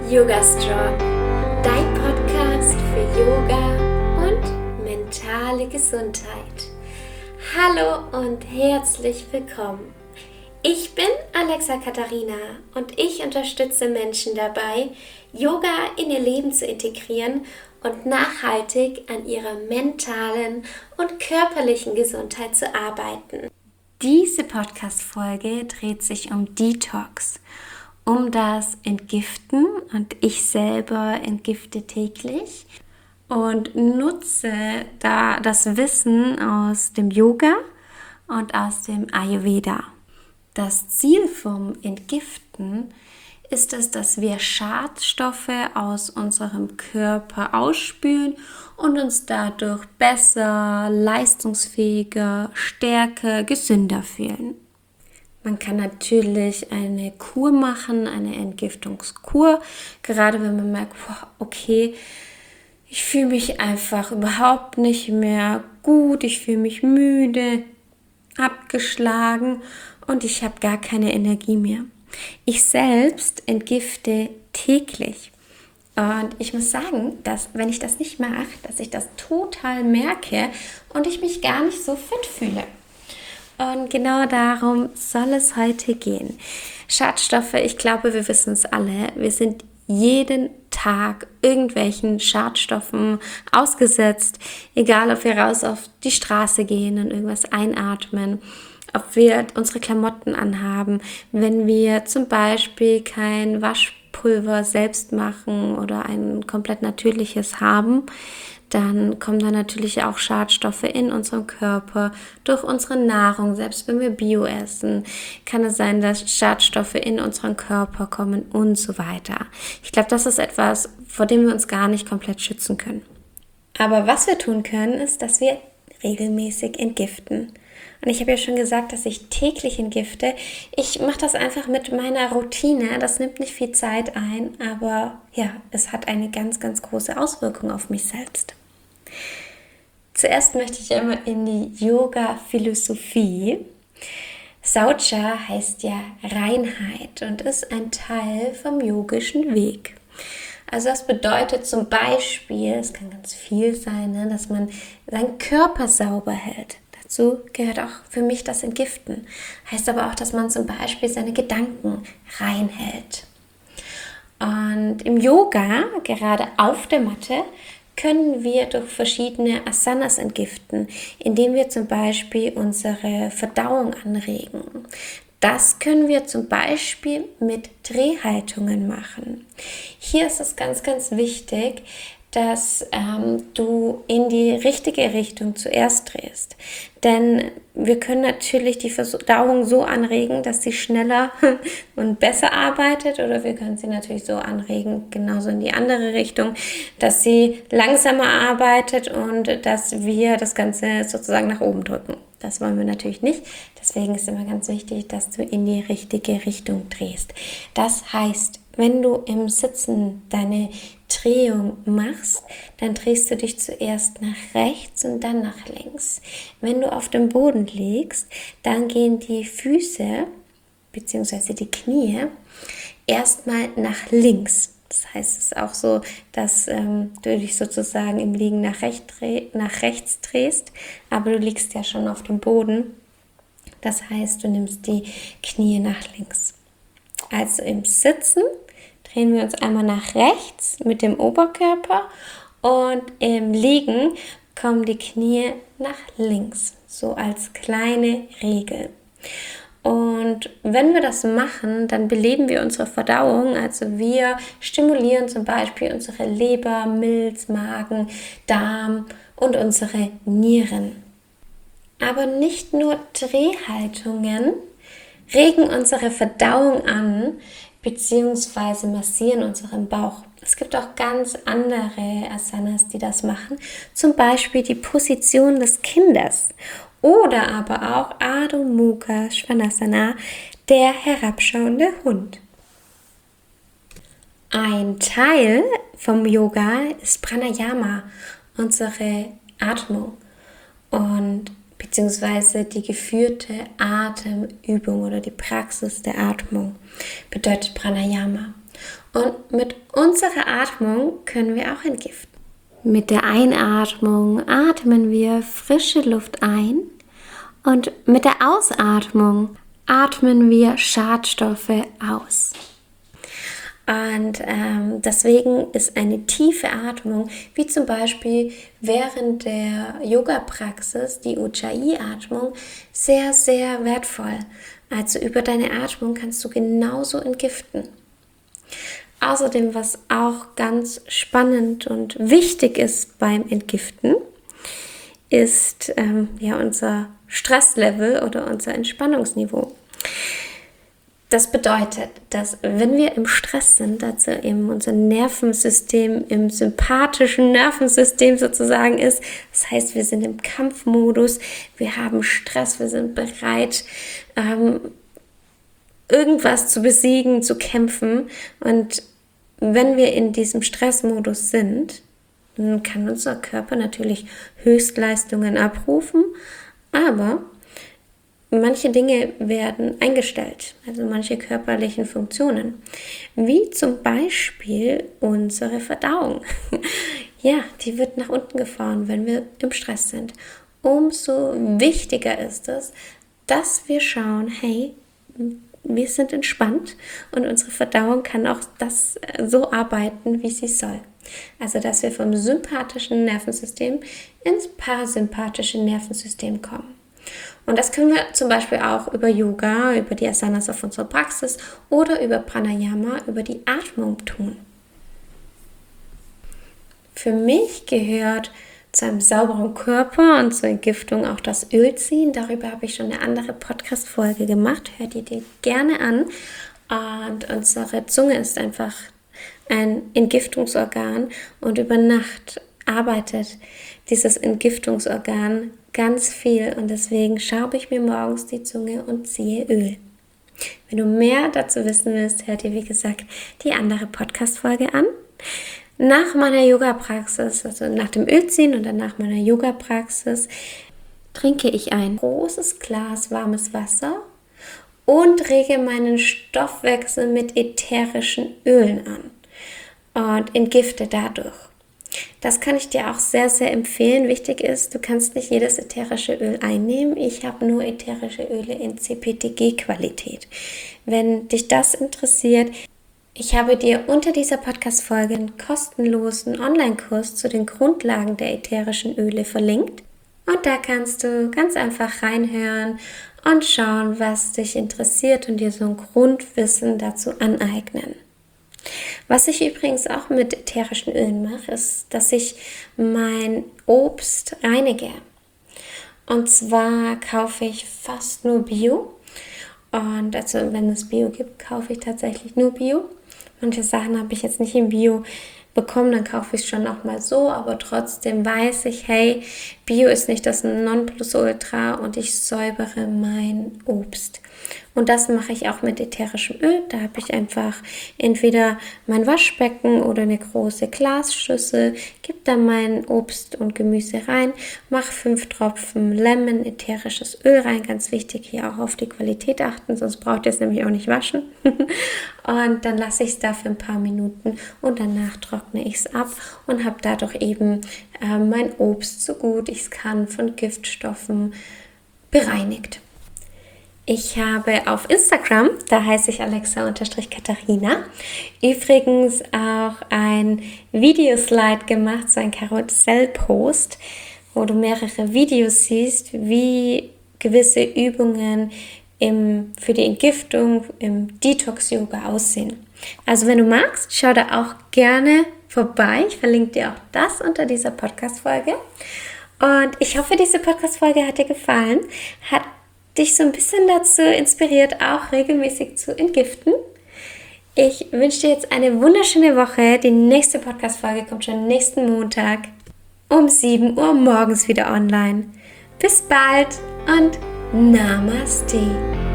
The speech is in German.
Yoga Strong, dein Podcast für Yoga und mentale Gesundheit. Hallo und herzlich willkommen. Ich bin Alexa Katharina und ich unterstütze Menschen dabei, Yoga in ihr Leben zu integrieren und nachhaltig an ihrer mentalen und körperlichen Gesundheit zu arbeiten. Diese Podcast-Folge dreht sich um Detox, um das Entgiften, und ich selber entgifte täglich und nutze da das Wissen aus dem Yoga und aus dem Ayurveda. Das Ziel vom Entgiften ist es, dass wir Schadstoffe aus unserem Körper ausspülen und uns dadurch besser, leistungsfähiger, stärker, gesünder fühlen. Man kann natürlich eine Kur machen, eine Entgiftungskur, gerade wenn man merkt, okay, ich fühle mich einfach überhaupt nicht mehr gut, ich fühle mich müde, abgeschlagen und ich habe gar keine Energie mehr. Ich selbst entgifte täglich. Und ich muss sagen, dass wenn ich das nicht mache, dass ich das total merke und ich mich gar nicht so fit fühle. Und genau darum soll es heute gehen. Schadstoffe, ich glaube, wir wissen es alle. Wir sind jeden Tag irgendwelchen Schadstoffen ausgesetzt. Egal, ob wir raus auf die Straße gehen und irgendwas einatmen, ob wir unsere Klamotten anhaben, wenn wir zum Beispiel kein Waschpulver selbst machen oder ein komplett natürliches haben, dann kommen da natürlich auch Schadstoffe in unserem Körper durch unsere Nahrung. Selbst wenn wir Bio essen, kann es sein, dass Schadstoffe in unseren Körper kommen und so weiter. Ich glaube, das ist etwas, vor dem wir uns gar nicht komplett schützen können. Aber was wir tun können, ist, dass wir regelmäßig entgiften. Und ich habe ja schon gesagt, dass ich täglich entgifte. Ich mache das einfach mit meiner Routine. Das nimmt nicht viel Zeit ein, aber ja, es hat eine ganz, ganz große Auswirkung auf mich selbst. Zuerst möchte ich einmal in die Yoga-Philosophie. Saucha heißt ja Reinheit und ist ein Teil vom yogischen Weg. Also das bedeutet zum Beispiel, es kann ganz viel sein, dass man seinen Körper sauber hält. Dazu gehört auch für mich das Entgiften. Heißt aber auch, dass man zum Beispiel seine Gedanken reinhält. Und im Yoga, gerade auf der Matte, können wir durch verschiedene Asanas entgiften, indem wir zum Beispiel unsere Verdauung anregen. Das können wir zum Beispiel mit Drehhaltungen machen. Hier ist es ganz, ganz wichtig, dass du in die richtige Richtung zuerst drehst. Denn wir können natürlich die Verdauung so anregen, dass sie schneller und besser arbeitet, oder wir können sie natürlich so anregen, genauso in die andere Richtung, dass sie langsamer arbeitet und dass wir das Ganze sozusagen nach oben drücken. Das wollen wir natürlich nicht. Deswegen ist immer ganz wichtig, dass du in die richtige Richtung drehst. Das heißt, wenn du im Sitzen deine Drehung machst, dann drehst du dich zuerst nach rechts und dann nach links. Wenn du auf dem Boden liegst, dann gehen die Füße bzw. die Knie erstmal nach links. Das heißt, es ist auch so, dass du dich sozusagen im Liegen nach rechts drehst, aber du liegst ja schon auf dem Boden. Das heißt, du nimmst die Knie nach links. Also im Sitzen drehen wir uns einmal nach rechts mit dem Oberkörper und im Liegen kommen die Knie nach links, so als kleine Regel. Und wenn wir das machen, dann beleben wir unsere Verdauung, also wir stimulieren zum Beispiel unsere Leber, Milz, Magen, Darm und unsere Nieren. Aber nicht nur Drehhaltungen regen unsere Verdauung an, beziehungsweise massieren unseren Bauch. Es gibt auch ganz andere Asanas, die das machen. Zum Beispiel die Position des Kindes oder aber auch Adho Mukha Svanasana, der herabschauende Hund. Ein Teil vom Yoga ist Pranayama, unsere Atmung und beziehungsweise die geführte Atemübung oder die Praxis der Atmung bedeutet Pranayama. Und mit unserer Atmung können wir auch entgiften. Mit der Einatmung atmen wir frische Luft ein und mit der Ausatmung atmen wir Schadstoffe aus. Und deswegen ist eine tiefe Atmung, wie zum Beispiel während der Yoga-Praxis, die Ujjayi-Atmung, sehr, sehr wertvoll. Also über deine Atmung kannst du genauso entgiften. Außerdem, was auch ganz spannend und wichtig ist beim Entgiften, ist unser Stresslevel oder unser Entspannungsniveau. Das bedeutet, dass wenn wir im Stress sind, also eben unser Nervensystem im sympathischen Nervensystem sozusagen ist, das heißt, wir sind im Kampfmodus, wir haben Stress, wir sind bereit, irgendwas zu besiegen, zu kämpfen. Und wenn wir in diesem Stressmodus sind, dann kann unser Körper natürlich Höchstleistungen abrufen, aber manche Dinge werden eingestellt, also manche körperlichen Funktionen, wie zum Beispiel unsere Verdauung. Ja, die wird nach unten gefahren, wenn wir im Stress sind. Umso wichtiger ist es, dass wir schauen, hey, wir sind entspannt und unsere Verdauung kann auch das so arbeiten, wie sie soll. Also, dass wir vom sympathischen Nervensystem ins parasympathische Nervensystem kommen. Und das können wir zum Beispiel auch über Yoga, über die Asanas auf unserer Praxis oder über Pranayama, über die Atmung tun. Für mich gehört zu einem sauberen Körper und zur Entgiftung auch das Ölziehen. Darüber habe ich schon eine andere Podcast-Folge gemacht. Hört ihr die gerne an. Und unsere Zunge ist einfach ein Entgiftungsorgan und über Nacht arbeitet dieses Entgiftungsorgan ganz viel und deswegen schaube ich mir morgens die Zunge und ziehe Öl. Wenn du mehr dazu wissen willst, hört dir wie gesagt die andere Podcast-Folge an. Nach meiner Yoga-Praxis, also nach dem Ölziehen und dann nach meiner Yoga-Praxis, trinke ich ein großes Glas warmes Wasser und rege meinen Stoffwechsel mit ätherischen Ölen an und entgifte dadurch. Das kann ich dir auch sehr, sehr empfehlen. Wichtig ist, du kannst nicht jedes ätherische Öl einnehmen. Ich habe nur ätherische Öle in CPTG-Qualität. Wenn dich das interessiert, ich habe dir unter dieser Podcast-Folge einen kostenlosen Online-Kurs zu den Grundlagen der ätherischen Öle verlinkt. Und da kannst du ganz einfach reinhören und schauen, was dich interessiert und dir so ein Grundwissen dazu aneignen. Was ich übrigens auch mit ätherischen Ölen mache, ist, dass ich mein Obst reinige. Und zwar kaufe ich fast nur Bio. Und also wenn es Bio gibt, kaufe ich tatsächlich nur Bio. Manche Sachen habe ich jetzt nicht im Bio bekommen, dann kaufe ich es schon auch mal so. Aber trotzdem weiß ich, hey, Bio ist nicht das Nonplusultra und ich säubere mein Obst. Und das mache ich auch mit ätherischem Öl. Da habe ich einfach entweder mein Waschbecken oder eine große Glasschüssel, gebe da mein Obst und Gemüse rein, mache 5 Tropfen Lemon ätherisches Öl rein. Ganz wichtig, hier auch auf die Qualität achten, sonst braucht ihr es nämlich auch nicht waschen. Und dann lasse ich es da für ein paar Minuten und danach trockne ich es ab und habe dadurch eben mein Obst so gut ich es kann von Giftstoffen bereinigt. Ich habe auf Instagram, da heiße ich Alexa_Katharina, übrigens auch ein Videoslide gemacht, so ein Karussellpost, wo du mehrere Videos siehst, wie gewisse Übungen für die Entgiftung im Detox-Yoga aussehen. Also wenn du magst, schau da auch gerne vorbei. Ich verlinke dir auch das unter dieser Podcast-Folge. Und ich hoffe, diese Podcast-Folge hat dir gefallen, hat dich so ein bisschen dazu inspiriert, auch regelmäßig zu entgiften. Ich wünsche dir jetzt eine wunderschöne Woche. Die nächste Podcast-Folge kommt schon nächsten Montag um 7 Uhr morgens wieder online. Bis bald und Namaste.